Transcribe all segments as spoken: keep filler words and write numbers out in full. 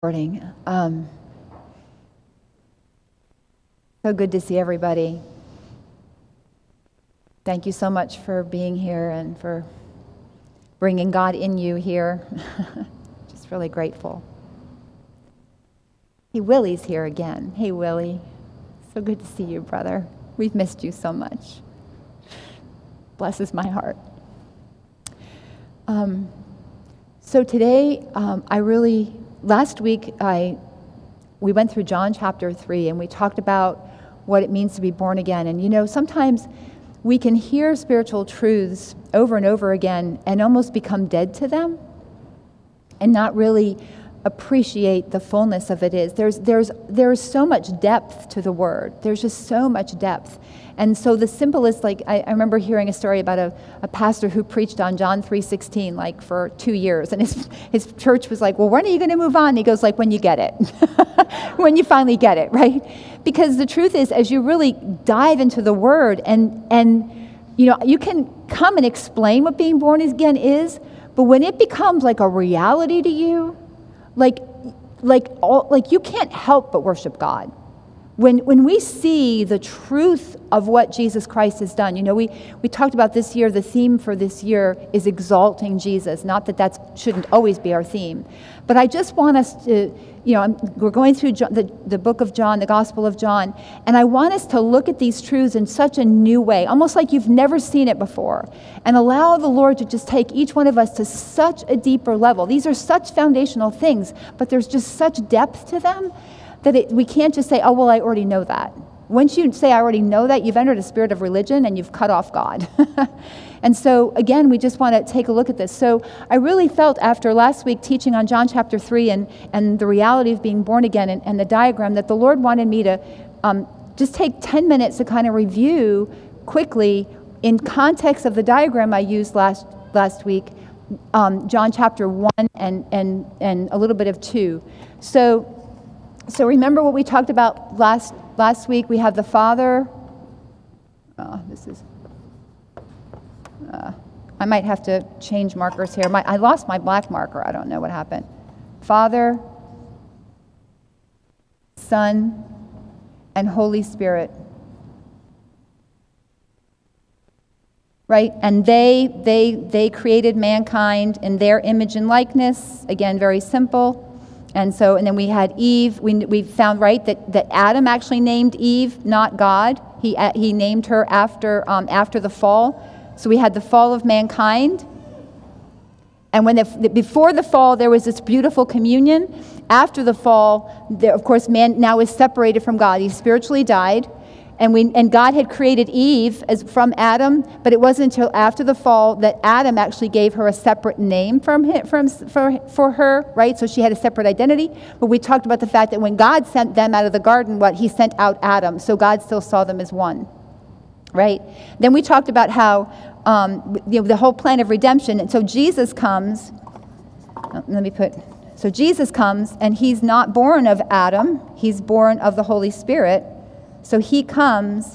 Morning. Um, so good to see everybody. Thank you so much for being here and for bringing God in you here. Just really grateful. Hey, Willie's here again. Hey, Willie. So good to see you, brother. We've missed you so much. Blesses my heart. Um, so today, um, I really... Last week, I we went through John chapter three, and we talked about what it means to be born again. And you know, sometimes we can hear spiritual truths over and over again and almost become dead to them and not really appreciate the fullness of it is. There's, there's, there's so much depth to the word. There's just so much depth. And so the simplest, like, I, I remember hearing a story about a, a pastor who preached on John three sixteen, like, for two years. And his, his church was like, well, when are you going to move on? And he goes, like, when you get it. When you finally get it, right? Because the truth is, as you really dive into the word, and, and you know, you can come and explain what being born again is, but when it becomes like a reality to you, like, like, all, like you can't help but worship God. When when we see the truth of what Jesus Christ has done, you know, we, we talked about this year, the theme for this year is exalting Jesus. Not that that shouldn't always be our theme. But I just want us to, you know, we're going through John, the, the book of John, the Gospel of John, and I want us to look at these truths in such a new way, almost like you've never seen it before, and allow the Lord to just take each one of us to such a deeper level. These are such foundational things, but there's just such depth to them that it, we can't just say, oh, well, I already know that. Once you say, I already know that, you've entered a spirit of religion and you've cut off God. And so, again, we just want to take a look at this. So I really felt after last week teaching on John chapter three and, and the reality of being born again and, and the diagram that the Lord wanted me to um, just take ten minutes to kind of review quickly in context of the diagram I used last last week, um, John chapter one and, and, and a little bit of two. So... So remember what we talked about last last week? We have the Father. Oh, this is... Uh, I might have to change markers here. My, I lost my black marker. I don't know what happened. Father, Son, and Holy Spirit. Right? And they they they created mankind in their image and likeness. Again, very simple. And so, and then we had Eve. We we found, right, that, that Adam actually named Eve, not God. He he named her after um, after the fall. So we had the fall of mankind. And when the, before the fall, there was this beautiful communion. After the fall, there, of course, man now is separated from God. He spiritually died. And we and God had created Eve as from Adam, but it wasn't until after the fall that Adam actually gave her a separate name from him, from for for her, right? So she had a separate identity. But we talked about the fact that when God sent them out of the garden, what he sent out Adam, so God still saw them as one, right? Then we talked about how um, you know, the whole plan of redemption, and so Jesus comes. Oh, let me put. So Jesus comes, and he's not born of Adam; he's born of the Holy Spirit. So he comes,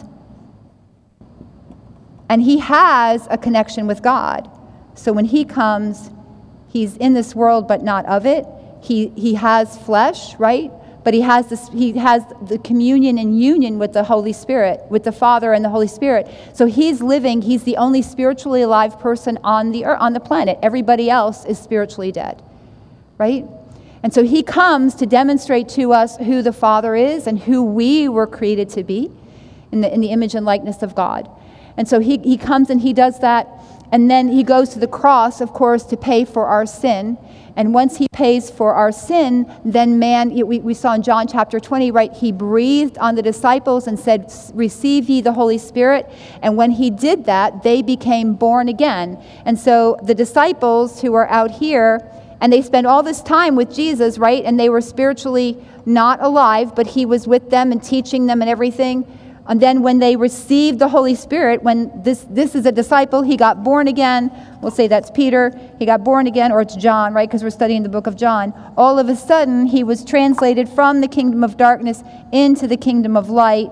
and he has a connection with God. So when he comes, he's in this world, but not of it. He he has flesh, right? But he has this. He has the communion and union with the Holy Spirit, with the Father and the Holy Spirit. So he's living. He's the only spiritually alive person on the earth, on the planet. Everybody else is spiritually dead, right? And so he comes to demonstrate to us who the Father is and who we were created to be in the, in the image and likeness of God. And so he, he comes and he does that. And then he goes to the cross, of course, to pay for our sin. And once he pays for our sin, then man, we, we saw in John chapter twenty, right, he breathed on the disciples and said, receive ye the Holy Spirit. And when he did that, they became born again. And so the disciples who are out here, and they spent all this time with Jesus, right? And they were spiritually not alive, but he was with them and teaching them and everything. And then when they received the Holy Spirit, when this this is a disciple, he got born again. We'll say that's Peter. He got born again, or it's John, right? Because we're studying the book of John. All of a sudden, he was translated from the kingdom of darkness into the kingdom of light.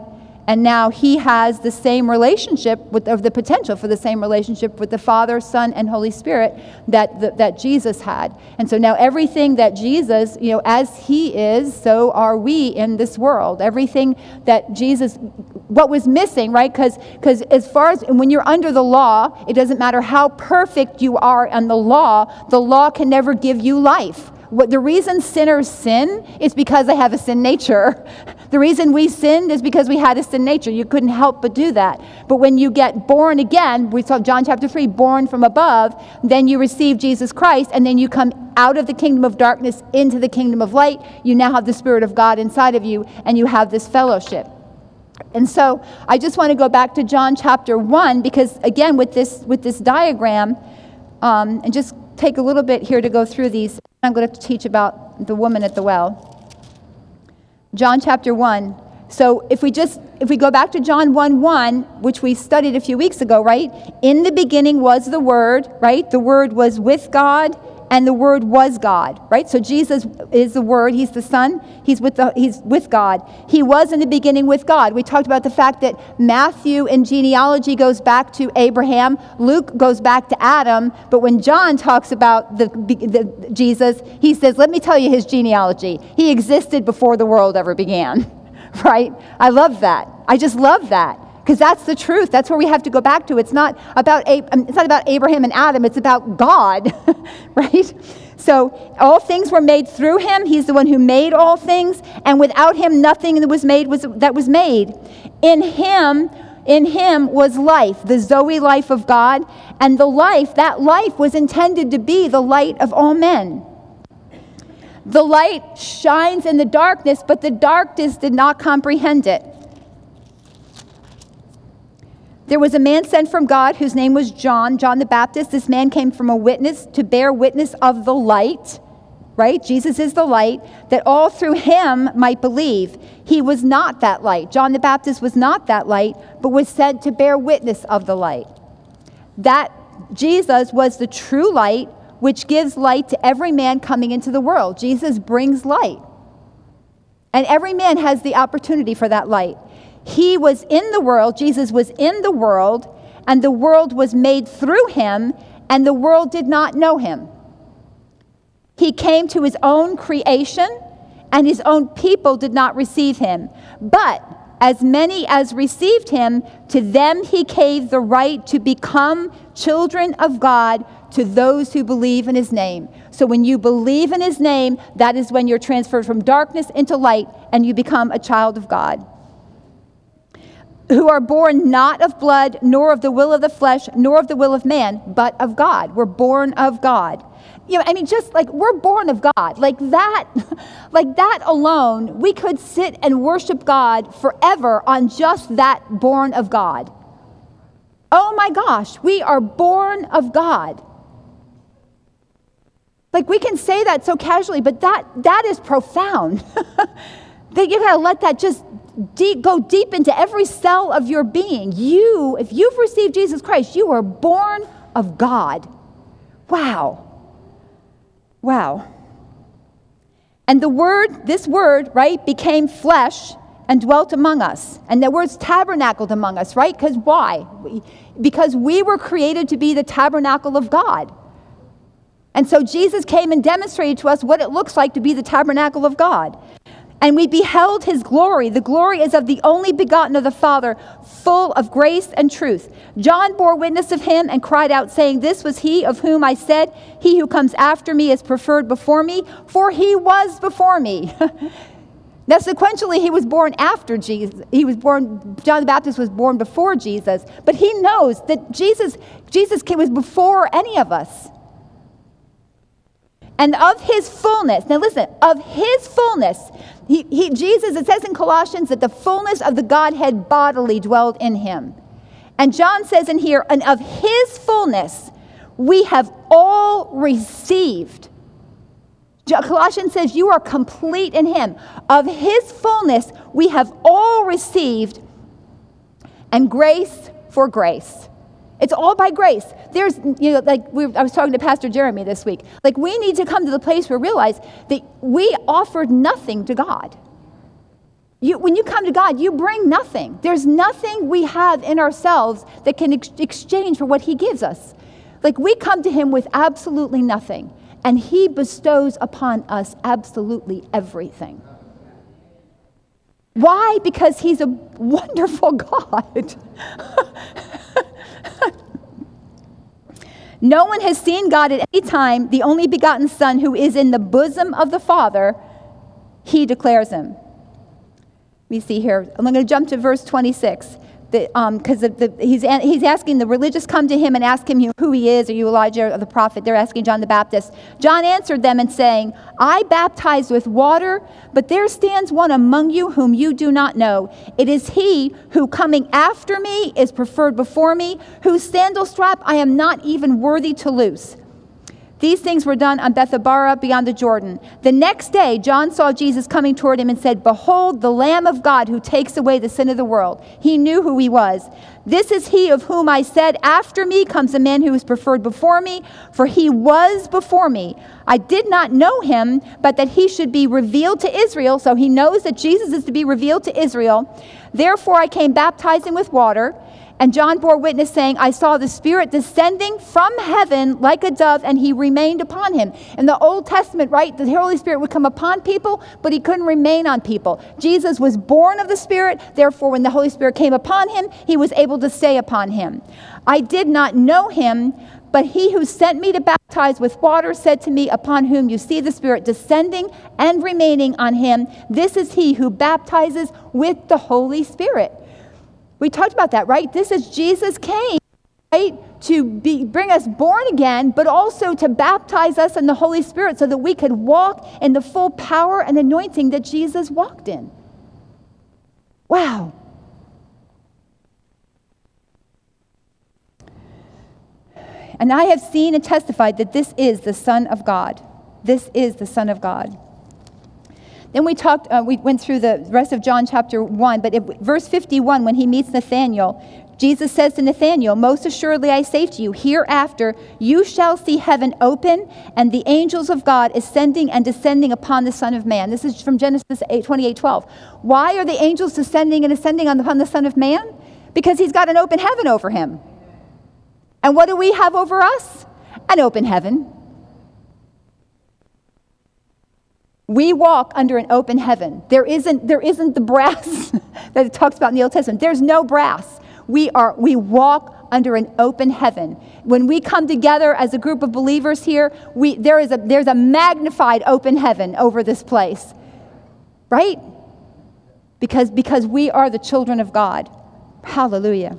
And now he has the same relationship, with, of the potential for the same relationship with the Father, Son, and Holy Spirit that, that, that Jesus had. And so now everything that Jesus, you know, as he is, so are we in this world. Everything that Jesus, what was missing, right? Because because as far as, when you're under the law, it doesn't matter how perfect you are on the law, the law can never give you life. What, the reason sinners sin is because they have a sin nature. The reason we sinned is because we had a sin nature. You couldn't help but do that. But when you get born again, we saw John chapter three, born from above, then you receive Jesus Christ, and then you come out of the kingdom of darkness into the kingdom of light. You now have the Spirit of God inside of you, and you have this fellowship. And so I just want to go back to John chapter one, because again, with this, with this diagram, um, and just take a little bit here to go through these. I'm going to teach about the woman at the well. John chapter one. So if we just, if we go back to John one one, which we studied a few weeks ago, right? In the beginning was the Word, right? The Word was with God, and the Word was God, right? So Jesus is the Word. He's the Son. He's with the, he's with God. He was in the beginning with God. We talked about the fact that Matthew in genealogy goes back to Abraham. Luke goes back to Adam. But when John talks about the, the Jesus, he says, let me tell you his genealogy. He existed before the world ever began, right? I love that. I just love that. Because that's the truth. That's where we have to go back to. It's not about it's not about Abraham and Adam. It's about God, right? So all things were made through him. He's the one who made all things, and without him, nothing that was made was that was made. In him, in him was life, the Zoe life of God, and the life, that life was intended to be the light of all men. The light shines in the darkness, but the darkness did not comprehend it. There was a man sent from God whose name was John, John the Baptist. This man came from a witness to bear witness of the light, right? Jesus is the light, that all through him might believe. He was not that light. John the Baptist was not that light, but was sent to bear witness of the light. That Jesus was the true light, which gives light to every man coming into the world. Jesus brings light. And every man has the opportunity for that light. He was in the world, Jesus was in the world, and the world was made through him, and the world did not know him. He came to his own creation, and his own people did not receive him. But as many as received him, to them he gave the right to become children of God, to those who believe in his name. So when you believe in his name, that is when you're transferred from darkness into light, and you become a child of God. Who are born not of blood, nor of the will of the flesh, nor of the will of man, but of God. We're born of God. You know, I mean, just like we're born of God. Like that, like that alone, we could sit and worship God forever on just that born of God. Oh my gosh, we are born of God. Like we can say that so casually, but that that is profound. That you gotta let that just Deep, go deep into every cell of your being. You, if you've received Jesus Christ, you are born of God. Wow. Wow. And the word, this word, right, became flesh and dwelt among us. And the word's tabernacled among us, right? Because why? Because we were created to be the tabernacle of God. And so Jesus came and demonstrated to us what it looks like to be the tabernacle of God. And we beheld his glory. The glory is of the only begotten of the Father, full of grace and truth. John bore witness of him and cried out, saying, this was he of whom I said, he who comes after me is preferred before me, for he was before me. Now, sequentially, he was born after Jesus. He was born, John the Baptist was born before Jesus, but he knows that Jesus, Jesus was before any of us. And of his fullness, now listen, of his fullness, he, he, Jesus, it says in Colossians that the fullness of the Godhead bodily dwelled in him. And John says in here, and of his fullness we have all received. Colossians says you are complete in him. Of his fullness we have all received, and grace for grace. It's all by grace. There's, you know, like we, I was talking to Pastor Jeremy this week. Like we need to come to the place where we realize that we offered nothing to God. You, when you come to God, you bring nothing. There's nothing we have in ourselves that can ex- exchange for what he gives us. Like, we come to him with absolutely nothing, and he bestows upon us absolutely everything. Why? Because he's a wonderful God. No one has seen God at any time. The only begotten Son, who is in the bosom of the Father, he declares him. We see here, I'm going to jump to verse twenty-six. Because um, he's, he's asking, the religious come to him and ask him who he is. Are you Elijah or the prophet? They're asking John the Baptist. John answered them and saying, I baptize with water, but there stands one among you whom you do not know. It is he who coming after me is preferred before me, whose sandal strap I am not even worthy to loose. These things were done on Bethabara beyond the Jordan. The next day, John saw Jesus coming toward him and said, Behold, the Lamb of God who takes away the sin of the world. He knew who he was. This is he of whom I said, After me comes a man who is preferred before me, for he was before me. I did not know him, but that he should be revealed to Israel. So he knows that Jesus is to be revealed to Israel. Therefore I came baptizing with water. And John bore witness, saying, I saw the Spirit descending from heaven like a dove, and he remained upon him. In the Old Testament, right, the Holy Spirit would come upon people, but he couldn't remain on people. Jesus was born of the Spirit. Therefore, when the Holy Spirit came upon him, he was able to stay upon him. I did not know him, but he who sent me to baptize with water said to me, Upon whom you see the Spirit descending and remaining on him, this is he who baptizes with the Holy Spirit. We talked about that, right? This is Jesus came, right, to be, bring us born again, but also to baptize us in the Holy Spirit so that we could walk in the full power and anointing that Jesus walked in. Wow. And I have seen and testified that this is the Son of God. This is the Son of God. Then we talked, uh, we went through the rest of John chapter one, but if, verse fifty-one, when he meets Nathanael, Jesus says to Nathanael, Most assuredly I say to you, hereafter you shall see heaven open and the angels of God ascending and descending upon the Son of Man. This is from Genesis twenty-eight twelve. Why are the angels descending and ascending upon the Son of Man? Because he's got an open heaven over him. And what do we have over us? An open heaven. We walk under an open heaven. There isn't, there isn't the brass that it talks about in the Old Testament. There's no brass. We are, we walk under an open heaven. When we come together as a group of believers here, we, there is a, there's a magnified open heaven over this place. Right? Because, because we are the children of God. Hallelujah.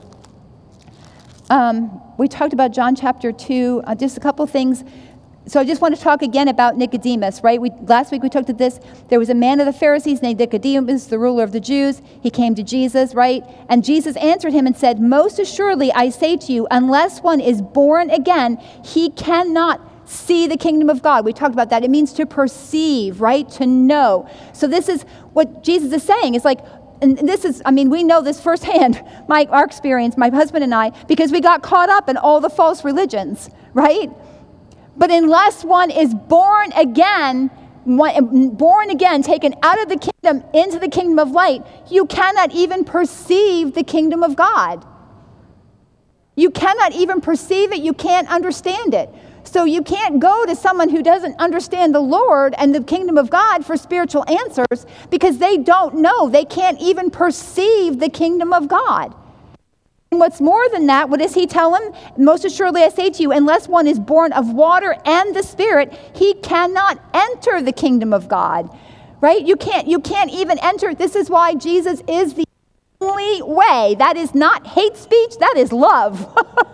Um, we talked about John chapter two, uh, just a couple things. So I just want to talk again about Nicodemus, right? We, last week we talked about this. There was a man of the Pharisees named Nicodemus, the ruler of the Jews. He came to Jesus, right? And Jesus answered him and said, Most assuredly I say to you, unless one is born again, he cannot see the kingdom of God. We talked about that. It means to perceive, right? To know. So this is what Jesus is saying. It's like, and this is, I mean, we know this firsthand, my, our experience, my husband and I, because we got caught up in all the false religions, right? But unless one is born again, born again, taken out of the kingdom into the kingdom of light, you cannot even perceive the kingdom of God. You cannot even perceive it. You can't understand it. So you can't go to someone who doesn't understand the Lord and the kingdom of God for spiritual answers because they don't know. They can't even perceive the kingdom of God. And what's more than that, what does he tell him? Most assuredly I say to you, unless one is born of water and the Spirit, he cannot enter the kingdom of God. Right? You can't, you can't even enter. This is why Jesus is the only way. That is not hate speech, that is love.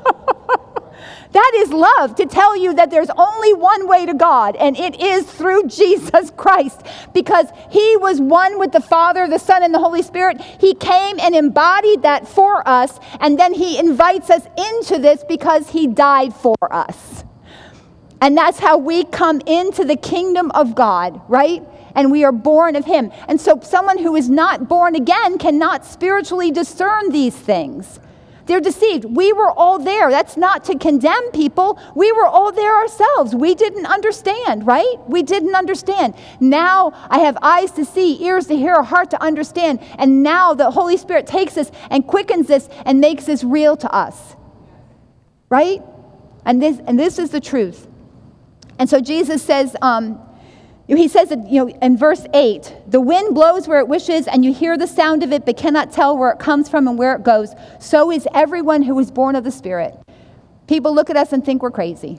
That is love, to tell you that there's only one way to God, and it is through Jesus Christ, because he was one with the Father, the Son, and the Holy Spirit. He came and embodied that for us, and then he invites us into this because he died for us. And that's how we come into the kingdom of God, right? And we are born of him. And so someone who is not born again cannot spiritually discern these things. They're deceived. We were all there. That's not to condemn people. We were all there ourselves. We didn't understand, right? We didn't understand. Now I have eyes to see, ears to hear, a heart to understand. And now the Holy Spirit takes us and quickens this and makes this real to us, right? And this, and this is the truth. And so Jesus says, um, he says that, you know, in verse eight, the wind blows where it wishes, and you hear the sound of it, but cannot tell where it comes from and where it goes. So is everyone who is born of the Spirit. People look at us and think we're crazy.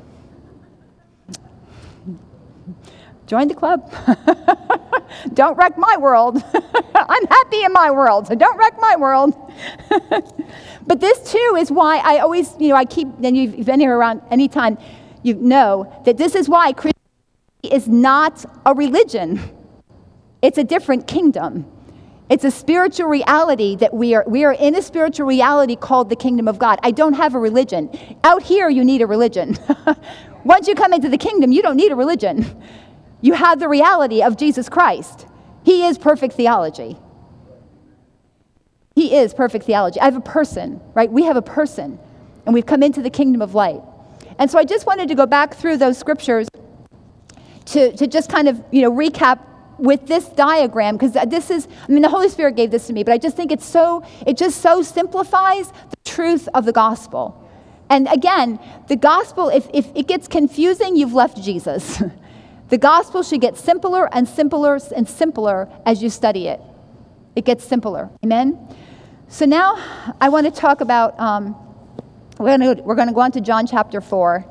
Join the club. Don't wreck my world. I'm happy in my world, so don't wreck my world. But this too is why I always, you know, I keep, and you've been here around any time, you know that this is why Christianity is not a religion. It's a different kingdom. It's a spiritual reality that we are we are in a spiritual reality called the kingdom of God. I don't have a religion. Out here you need a religion. Once you come into the kingdom, you don't need a religion. You have the reality of Jesus Christ. He is perfect theology. He is perfect theology. I have a person, right? We have a person, and we've come into the kingdom of light. And so I just wanted to go back through those scriptures to, to just kind of, you know, recap with this diagram, because this is, I mean, the Holy Spirit gave this to me, but I just think it's so, it just so simplifies the truth of the gospel. And again, the gospel, if, if it gets confusing, you've left Jesus. The gospel should get simpler and simpler and simpler as you study it. It gets simpler. Amen? So now I want to talk about, um, we're going to, we're going to go on to John chapter four.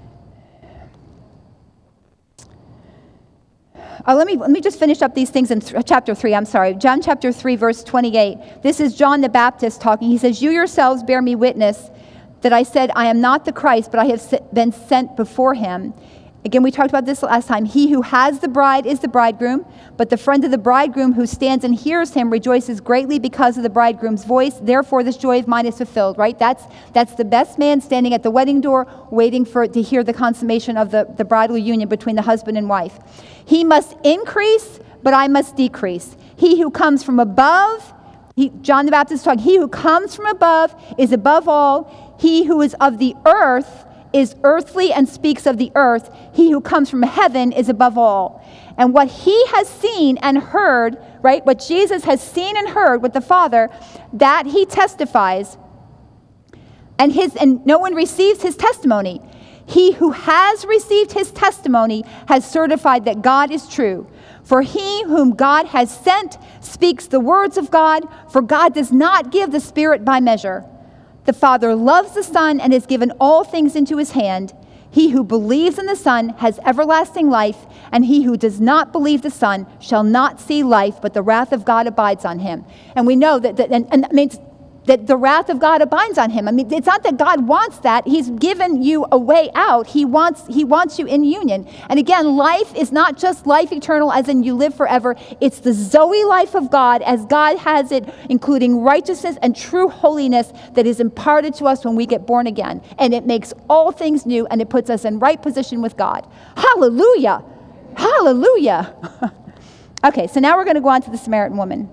Uh, let me let me just finish up these things in th- chapter three. I'm sorry. John chapter three, verse twenty-eight. This is John the Baptist talking. He says, "You yourselves bear me witness that I said, I am not the Christ, but I have been sent before him." Again, we talked about this last time. He who has the bride is the bridegroom, but the friend of the bridegroom who stands and hears him rejoices greatly because of the bridegroom's voice. Therefore, this joy of mine is fulfilled, right? That's that's the best man standing at the wedding door, waiting for to hear the consummation of the, the bridal union between the husband and wife. He must increase, but I must decrease. He who comes from above, he, John the Baptist talking, he who comes from above is above all. He who is of the earth is earthly and speaks of the earth. He who comes from heaven is above all. And what he has seen and heard, right, what Jesus has seen and heard with the Father, that he testifies, and his and no one receives his testimony. He who has received his testimony has certified that God is true. For he whom God has sent speaks the words of God, for God does not give the Spirit by measure. The Father loves the Son and has given all things into his hand. He who believes in the Son has everlasting life, and he who does not believe the Son shall not see life, but the wrath of God abides on him. And we know that, that and, and I mean, that the wrath of God abides on him. I mean, it's not that God wants that. He's given you a way out. He wants, he wants you in union. And again, life is not just life eternal as in you live forever. It's the Zoe life of God as God has it, including righteousness and true holiness that is imparted to us when we get born again. And it makes all things new, and it puts us in right position with God. Hallelujah. Hallelujah. Okay, so now we're going to go on to the Samaritan woman.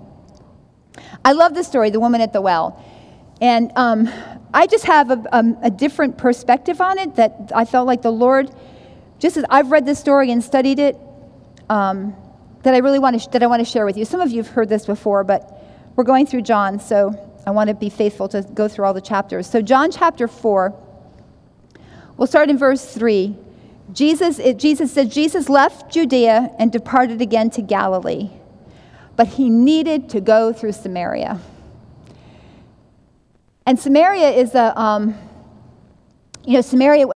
I love the story, the woman at the well. And um, I just have a, um, a different perspective on it that I felt like the Lord, just as I've read this story and studied it, um, that I really want to sh- that I want to share with you. Some of you have heard this before, but we're going through John, so I want to be faithful to go through all the chapters. So John chapter four, we'll start in verse three. Jesus, it, Jesus said, Jesus left Judea and departed again to Galilee. But he needed to go through Samaria. And Samaria is a, um, you know, Samaria